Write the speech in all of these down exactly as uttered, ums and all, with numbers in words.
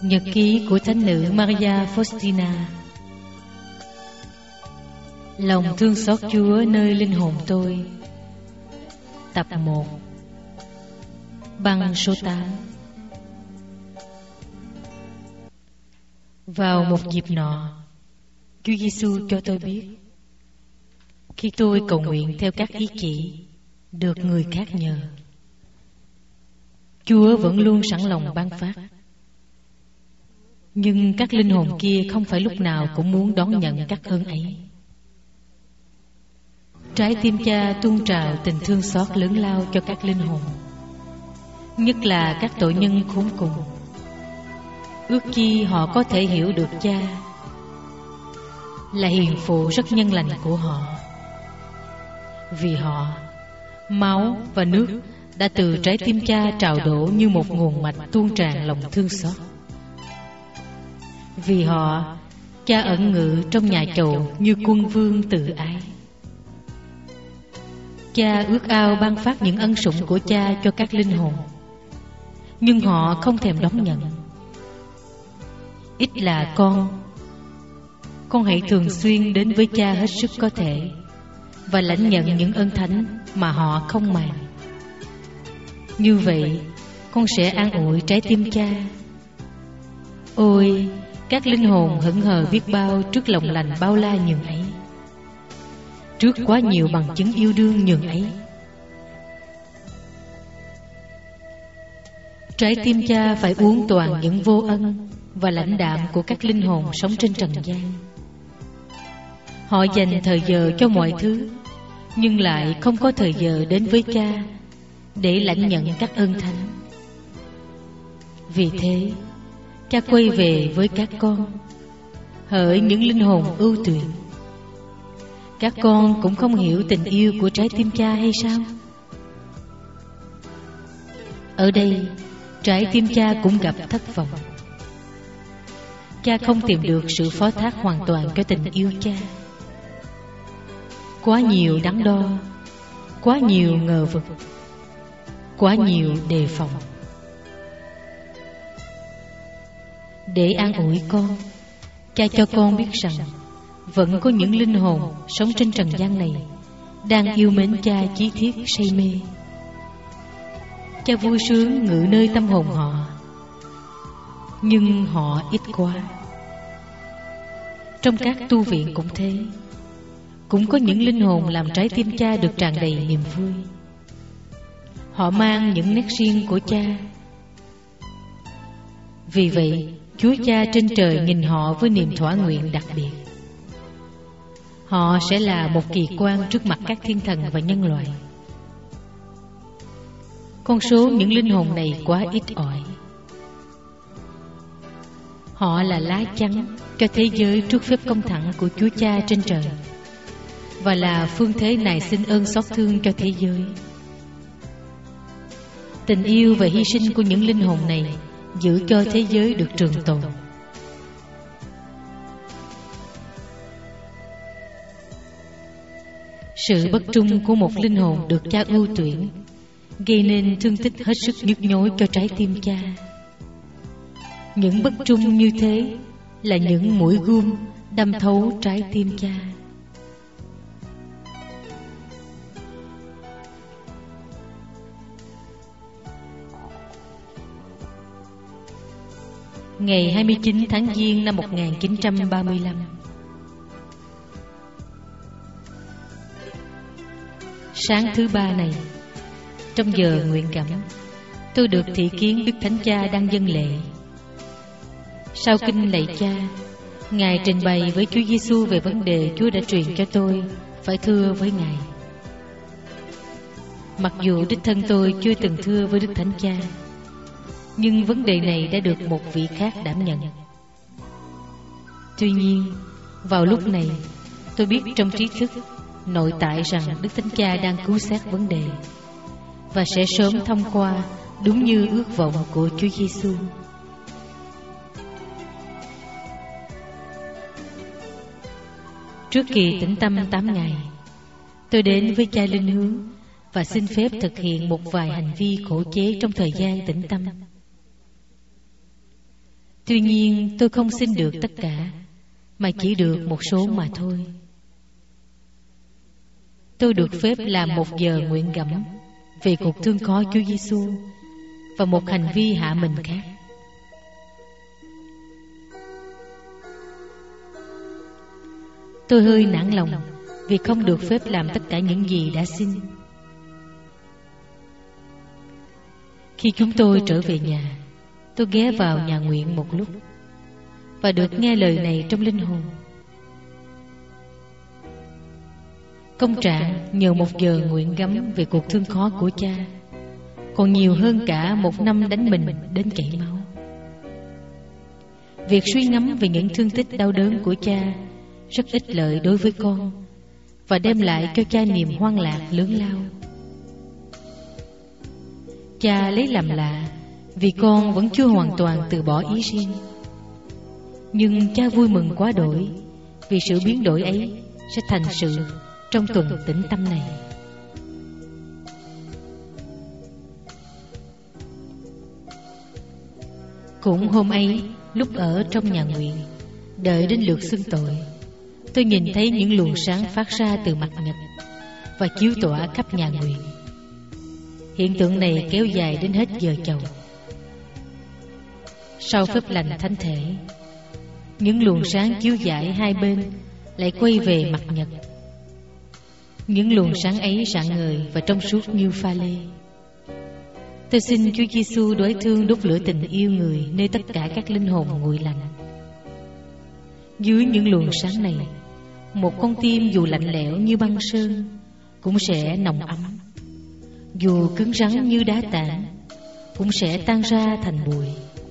Nhật ký của thánh nữ Maria Faustina. Lòng thương xót Chúa nơi linh hồn tôi. Tập một. Băng số tám. Vào một dịp nọ, Chúa Giêsu cho tôi biết, khi tôi cầu nguyện theo các ý chỉ được người khác nhờ, Chúa vẫn luôn sẵn lòng ban phát. Nhưng các linh hồn kia không phải lúc nào cũng muốn đón nhận các ơn ấy. Trái tim Cha tuôn trào tình thương xót lớn lao cho các linh hồn, nhất là các tội nhân khốn cùng. Ước chi họ có thể hiểu được Cha là hiền phụ rất nhân lành của họ. Vì họ, máu và nước đã từ trái tim Cha trào đổ như một nguồn mạch tuôn tràn lòng thương xót. Vì họ, Cha ẩn ngự trong nhà chầu như quân vương tự ái. Cha ước ao ban phát những ân sủng của Cha cho các linh hồn, nhưng họ không thèm đón nhận. Ít là con Con hãy thường xuyên đến với Cha hết sức có thể và lãnh nhận những ơn thánh mà họ không màng. Như vậy, con sẽ an ủi trái tim Cha. Ôi, các linh hồn hững hờ biết bao trước lòng lành bao la nhường ấy, trước quá nhiều bằng chứng yêu đương nhường ấy. Trái tim Cha phải uống toàn những vô ân và lãnh đạm của các linh hồn sống trên trần gian. Họ dành thời giờ cho mọi thứ, nhưng lại không có thời giờ đến với Cha để lãnh nhận các ơn thánh. Vì thế, Cha quay về với các con, hỡi những linh hồn ưu tuyệt. Các con cũng không hiểu tình yêu của trái tim Cha hay sao? Ở đây, trái tim Cha cũng gặp thất vọng. Cha không tìm được sự phó thác hoàn toàn cho tình yêu Cha. Quá nhiều đắn đo, quá nhiều ngờ vực, quá nhiều đề phòng. Để an ủi con, Cha cho con biết rằng vẫn có những linh hồn sống trên trần gian này đang yêu mến Cha chí thiết say mê. Cha vui sướng ngự nơi tâm hồn họ, nhưng họ ít quá. Trong các tu viện cũng thế, cũng có những linh hồn làm trái tim Cha được tràn đầy niềm vui. Họ mang những nét riêng của Cha. Vì vậy, Chúa Cha trên trời nhìn họ với niềm thỏa nguyện đặc biệt. Họ sẽ là một kỳ quan trước mặt các thiên thần và nhân loại. Con số những linh hồn này quá ít ỏi. Họ là lá chắn cho thế giới trước phép công thẳng của Chúa Cha trên trời, và là phương thế nài xin ơn xót thương cho thế giới. Tình yêu và hy sinh của những linh hồn này giữ cho thế giới được trường tồn. Sự bất trung của một linh hồn được Cha ưu tuyển gây nên thương tích hết sức nhức nhối cho trái tim Cha. Những bất trung như thế là những mũi gun đâm thấu trái tim Cha. Ngày hai mươi chín tháng Giêng năm một nghìn chín trăm ba mươi lăm, sáng thứ ba này, trong giờ nguyện cảm, tôi được thị kiến Đức Thánh Cha đang dâng lễ. Sau kinh lạy Cha, Ngài trình bày với Chúa Giêsu về vấn đề Chúa đã truyền cho tôi phải thưa với Ngài. Mặc dù đích thân tôi chưa từng thưa với Đức Thánh Cha, nhưng vấn đề này đã được một vị khác đảm nhận. Tuy nhiên, vào lúc này, tôi biết trong trí thức, nội tại rằng Đức Thánh Cha đang cứu xét vấn đề và sẽ sớm thông qua đúng như ước vọng của Chúa Giêsu. Trước kỳ tĩnh tâm tám ngày, tôi đến với Cha Linh Hướng và xin phép thực hiện một vài hành vi khổ chế trong thời gian tĩnh tâm. Tuy nhiên tôi không xin được tất cả, mà chỉ được một số mà thôi. Tôi được phép làm một giờ nguyện gẫm về cuộc thương khó Chúa Giêsu và một hành vi hạ mình khác. Tôi hơi nản lòng vì không được phép làm tất cả những gì đã xin. Khi chúng tôi trở về nhà, tôi ghé vào nhà nguyện một lúc và được nghe lời này trong linh hồn: công trạng nhờ một giờ nguyện gẫm về cuộc thương khó của cha còn nhiều hơn cả một năm đánh mình đến chảy máu. Việc suy ngẫm về những thương tích đau đớn của cha rất ích lợi đối với con và đem lại cho cha niềm hoan lạc lớn lao. Cha lấy làm lạ vì con vẫn chưa hoàn toàn từ bỏ ý riêng, nhưng cha vui mừng quá đổi vì sự biến đổi ấy sẽ thành sự trong tuần tĩnh tâm này. Cũng hôm ấy, lúc ở trong nhà nguyện đợi đến lượt xưng tội, tôi nhìn thấy những luồng sáng phát ra từ mặt nhật và chiếu tỏa khắp nhà nguyện. Hiện tượng này kéo dài đến hết giờ chầu. Sau phép lành thánh thể, những luồng sáng chiếu rải hai bên lại quay về mặt nhật. Những luồng sáng ấy rạng ngời và trong suốt như pha lê. Tôi xin Chúa Giêsu đói thương đốt lửa tình yêu người nơi tất cả các linh hồn nguội lạnh. Dưới những luồng sáng này, một con tim dù lạnh lẽo như băng sơn cũng sẽ nồng ấm, dù cứng rắn như đá tảng cũng sẽ tan ra thành bụi.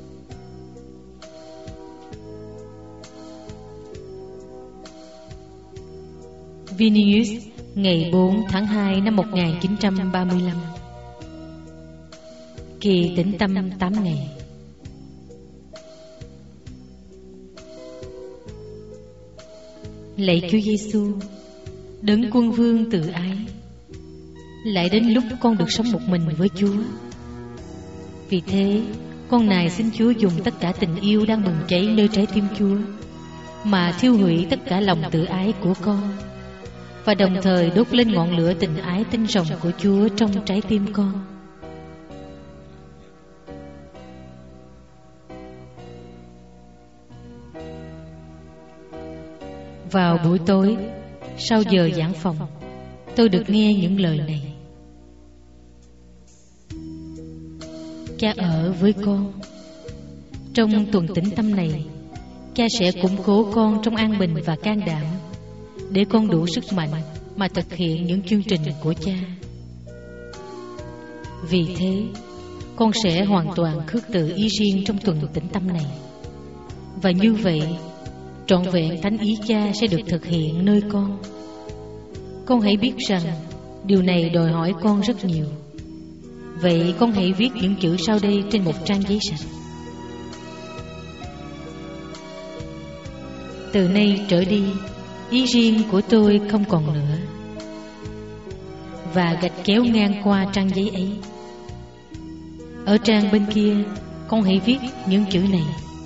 Vilnius, ngày bốn tháng hai năm một nghìn chín trăm ba mươi lăm. Kỳ tĩnh tâm tám ngày. Lạy Chúa Giêsu, đấng quân vương từ ái, lại đến lúc con được sống một mình với Chúa. Vì thế, con nài xin Chúa dùng tất cả tình yêu đang bừng cháy nơi trái tim Chúa mà thiêu hủy tất cả lòng tự ái của con, và đồng thời đốt lên ngọn lửa tình ái tinh rồng của Chúa trong trái tim con. Vào buổi tối, sau giờ giảng phòng, tôi được nghe những lời này: Cha ở với con. Trong tuần tĩnh tâm này, cha sẽ củng cố con trong an bình và can đảm, để con đủ sức mạnh mà thực hiện những chương trình của cha. Vì thế, con sẽ hoàn toàn khước từ ý riêng trong tuần tĩnh tâm này. Và như vậy, trọn vẹn thánh ý cha sẽ được thực hiện nơi con. Con hãy biết rằng điều này đòi hỏi con rất nhiều. Vậy con hãy viết những chữ sau đây trên một trang giấy sạch: Từ nay trở đi, ý riêng của tôi không còn nữa. Và gạch kéo ngang qua trang giấy ấy. Ở trang bên kia, con hãy viết những chữ này: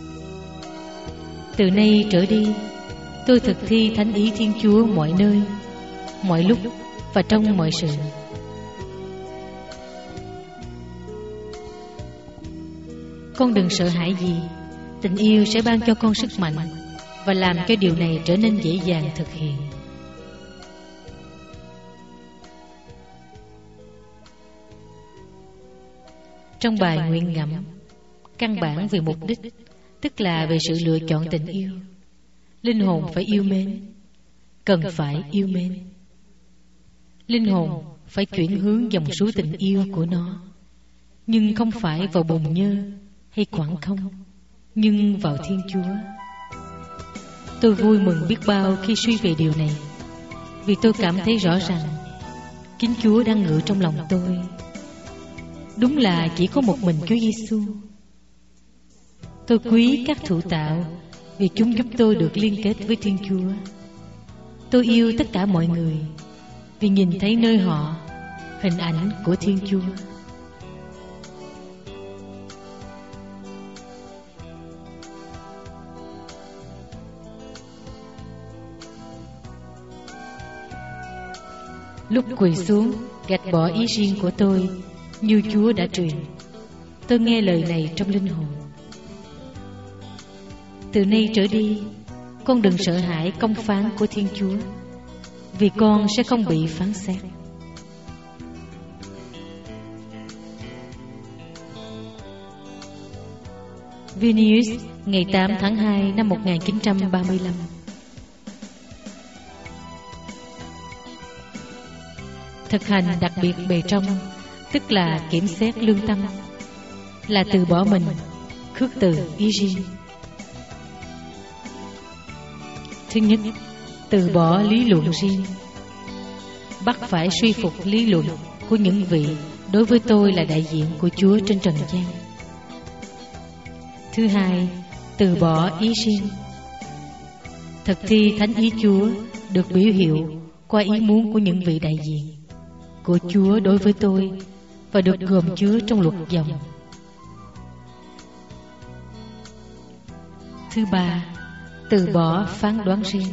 Từ nay trở đi, tôi thực thi thánh ý Thiên Chúa mọi nơi, mọi lúc và trong mọi sự. Con đừng sợ hãi gì. Tình yêu sẽ ban cho con sức mạnh và làm cho điều này trở nên dễ dàng thực hiện. Trong bài nguyện ngẫm, căn bản về mục đích, tức là về sự lựa chọn tình yêu. Linh hồn phải yêu mến, cần phải yêu mến. Linh hồn phải chuyển hướng dòng suối tình yêu của nó, nhưng không phải vào bùn nhơ hay khoảng không, nhưng vào Thiên Chúa. Tôi vui mừng biết bao khi suy về điều này, vì tôi cảm thấy rõ rằng chính Chúa đang ngự trong lòng tôi. Đúng là chỉ có một mình Chúa Giêsu. Tôi quý các thụ tạo vì chúng giúp tôi được liên kết với Thiên Chúa. Tôi yêu tất cả mọi người vì nhìn thấy nơi họ hình ảnh của Thiên Chúa. Lúc quỳ xuống, gạch bỏ ý riêng của tôi như Chúa đã truyền. Tôi nghe lời này trong linh hồn. Từ nay trở đi, con đừng sợ hãi công phán của Thiên Chúa, vì con sẽ không bị phán xét. Vilnius, ngày tám tháng hai năm một nghìn chín trăm ba mươi lăm. Thực hành đặc biệt bề trong, tức là kiểm xét lương tâm, là từ bỏ mình, khước từ ý riêng. Thứ nhất, từ bỏ lý luận riêng, bắt phải suy phục lý luận của những vị đối với tôi là đại diện của Chúa trên trần gian. Thứ hai, từ bỏ ý riêng, thực thi thánh ý Chúa được biểu hiệu qua ý muốn của những vị đại diện của Chúa đối với tôi và được gồm chứa trong luật dòng. Thứ ba, từ bỏ phán đoán riêng,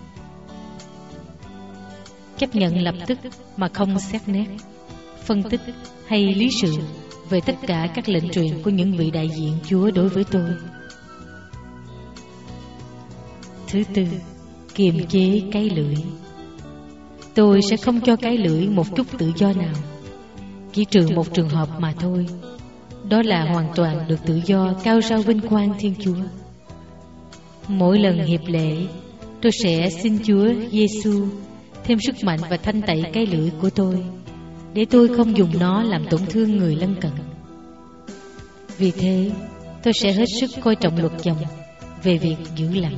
chấp nhận lập tức mà không xét nét, phân tích hay lý sự về tất cả các lệnh truyền của những vị đại diện Chúa đối với tôi. Thứ tư, kiềm chế cái lưỡi. Tôi sẽ không cho cái lưỡi một chút tự do nào, chỉ trừ một trường hợp mà thôi. Đó là hoàn toàn được tự do cao rao vinh quang Thiên Chúa. Mỗi lần hiệp lễ, tôi sẽ xin Chúa Giêsu thêm sức mạnh và thanh tẩy cái lưỡi của tôi, để tôi không dùng nó làm tổn thương người lân cận. Vì thế, tôi sẽ hết sức coi trọng luật dòng về việc giữ lặng.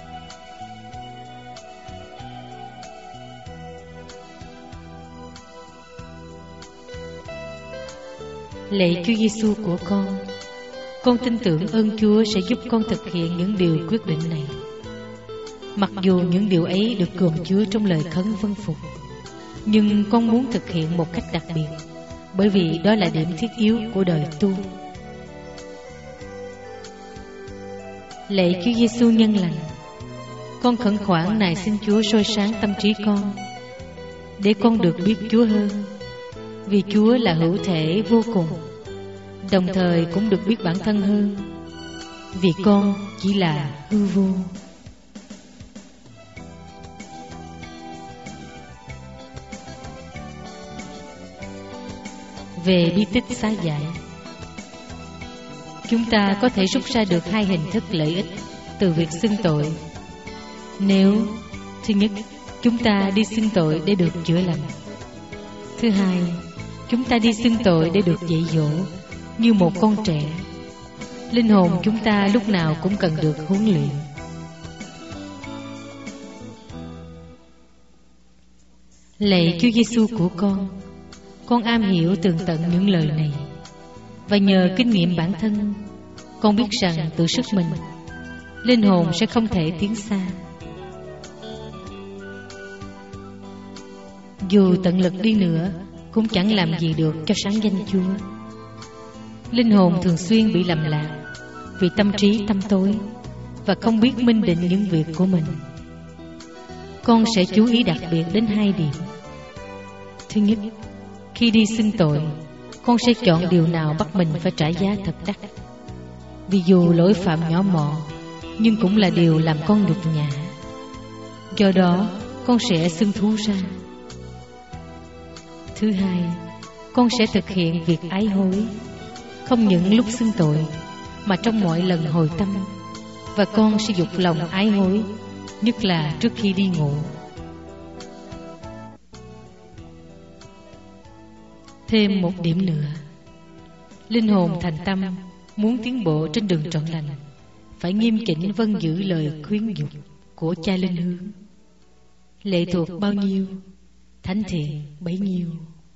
Lạy Chúa Giêsu của con, con tin tưởng ơn Chúa sẽ giúp con thực hiện những điều quyết định này. Mặc dù những điều ấy được gồm chứa trong lời khấn vâng phục, nhưng con muốn thực hiện một cách đặc biệt, bởi vì đó là điểm thiết yếu của đời tu. Lạy Chúa Giêsu nhân lành, con khẩn khoản nài xin Chúa soi sáng tâm trí con, để con được biết Chúa hơn, vì Chúa là hữu thể vô cùng, đồng thời cũng được biết bản thân hơn, vì con chỉ là hư vô. Về bí tích xá giải, chúng ta có thể rút ra được hai hình thức lợi ích từ việc xưng tội. Nếu thứ nhất, chúng ta đi xưng tội để được chữa lành. Thứ hai, chúng ta đi xưng tội để được dạy dỗ như một con trẻ. Linh hồn chúng ta lúc nào cũng cần được huấn luyện. Lạy Chúa Giêsu của con, con am hiểu tường tận những lời này, và nhờ kinh nghiệm bản thân, con biết rằng từ sức mình, linh hồn sẽ không thể tiến xa. Dù tận lực đi nữa, cũng chẳng làm gì được cho sáng danh Chúa. Linh hồn thường xuyên bị lầm lạc vì tâm trí tăm tối và không biết minh định những việc của mình. Con sẽ chú ý đặc biệt đến hai điểm. Thứ nhất, khi đi xưng tội, con sẽ chọn điều nào bắt mình phải trả giá thật đắt. Vì dù lỗi phạm nhỏ mọn, nhưng cũng là điều làm con nhục nhã. Do đó, con sẽ xưng thú ra. Thứ hai, con sẽ thực hiện việc ái hối, không những lúc xưng tội, mà trong mọi lần hồi tâm. Và con sẽ dục lòng ái hối, nhất là trước khi đi ngủ. Thêm một điểm nữa, linh hồn thành tâm muốn tiến bộ trên đường trọn lành, phải nghiêm chỉnh vâng giữ lời khuyến dục của cha linh hướng. Lệ thuộc bao nhiêu, thánh thiện bấy nhiêu.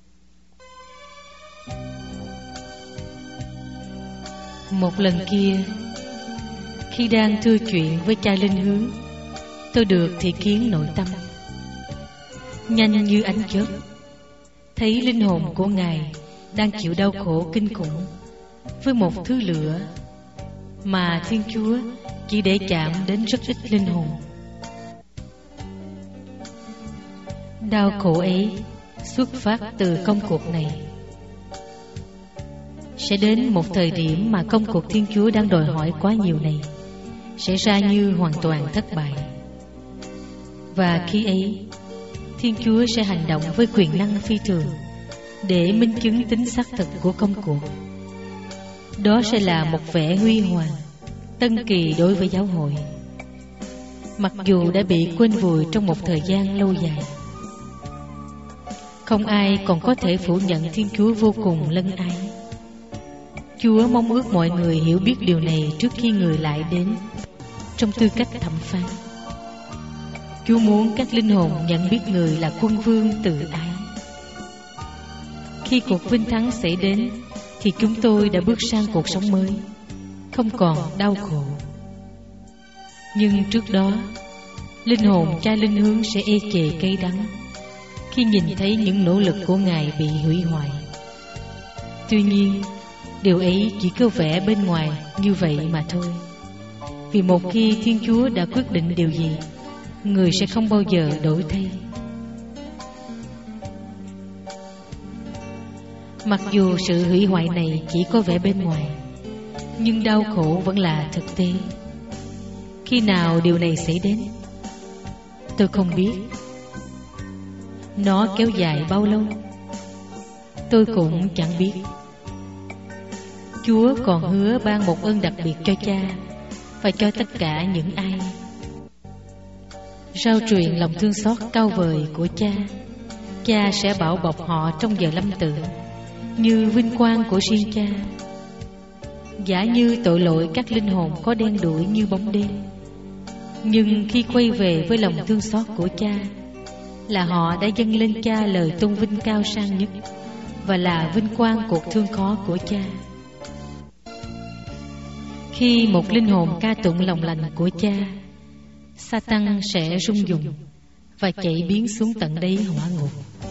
Một lần kia, khi đang thưa chuyện với cha linh hướng, tôi được thị kiến nội tâm. Nhanh như ánh chớp, thấy linh hồn của Ngài đang chịu đau khổ kinh khủng với một thứ lửa mà Thiên Chúa chỉ để chạm đến rất ít linh hồn. Đau khổ ấy xuất phát từ công cuộc này. Sẽ đến một thời điểm mà công cuộc Thiên Chúa đang đòi hỏi quá nhiều này sẽ ra như hoàn toàn thất bại. Và khi ấy, Thiên Chúa sẽ hành động với quyền năng phi thường để minh chứng tính xác thực của công cuộc. Đó sẽ là một vẻ huy hoàng, tân kỳ đối với giáo hội, mặc dù đã bị quên vùi trong một thời gian lâu dài. Không ai còn có thể phủ nhận Thiên Chúa vô cùng lân ái. Chúa mong ước mọi người hiểu biết điều này trước khi người lại đến trong tư cách thẩm phán. Chúa muốn các linh hồn nhận biết người là quân vương từ ái. Khi cuộc vinh thắng xảy đến thì chúng tôi đã bước sang cuộc sống mới, không còn đau khổ. Nhưng trước đó, linh hồn cha linh hướng sẽ ê chề cay đắng khi nhìn thấy những nỗ lực của Ngài bị hủy hoại. Tuy nhiên, điều ấy chỉ có vẻ bên ngoài như vậy mà thôi. Vì một khi Thiên Chúa đã quyết định điều gì, người sẽ không bao giờ đổi thay. Mặc dù sự hủy hoại này chỉ có vẻ bên ngoài, nhưng đau khổ vẫn là thực tế. Khi nào điều này xảy đến, tôi không biết. Nó kéo dài bao lâu, tôi cũng chẳng biết. Chúa còn hứa ban một ơn đặc biệt cho cha và cho tất cả những ai rao truyền lòng thương xót cao vời của cha. Cha sẽ bảo bọc họ trong giờ lâm tử như vinh quang của riêng cha. Giả như tội lỗi các linh hồn có đen đủi như bóng đêm, nhưng khi quay về với lòng thương xót của cha, là họ đã dâng lên cha lời tôn vinh cao sang nhất, và là vinh quang cuộc thương khó của cha. Khi một linh hồn ca tụng lòng lành của cha, Sa-tăng sẽ rung rùng và chạy biến xuống tận đáy hỏa ngục.